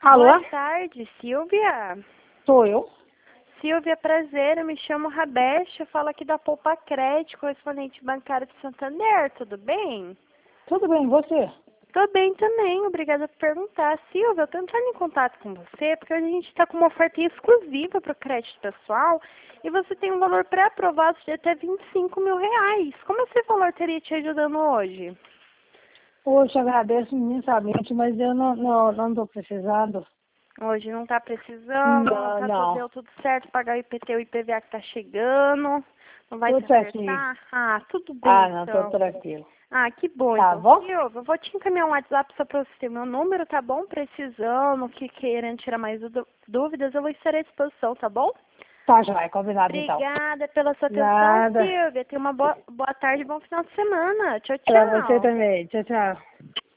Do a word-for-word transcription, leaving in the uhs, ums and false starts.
Alô? Boa tarde, Silvia. Sou eu. Silvia, prazer, eu me chamo Rabeste, eu falo aqui da Poupa Crédito, correspondente bancário de Santander, tudo bem? Tudo bem, e você? Tô bem também, obrigada por perguntar. Silvia, eu tô entrando em contato com você porque a gente está com uma oferta exclusiva para o crédito pessoal e você tem um valor pré-aprovado de até vinte e cinco mil reais. Como esse valor teria te ajudando hoje? Poxa, agradeço imensamente, mas eu não não não estou precisando. Hoje não tá precisando, não Não, tá tudo, não. deu tudo certo, pagar o I P T e o I P V A que tá chegando, não vai se Tudo certinho. apertar? Ah, tudo bem Ah, não, estou então. tranquilo. Ah, que bom Tá então. bom? Silvia, eu vou te encaminhar um WhatsApp só para você ter meu número, tá bom? Precisando, que querendo tirar mais dú- dúvidas, eu vou estar à disposição, tá bom? Tá, joia, combinado então. Obrigada pela sua atenção, Nada. Silvia. Tenha uma boa, boa tarde e bom final de semana. Tchau, Pra você tchau. também. Tchau, tchau.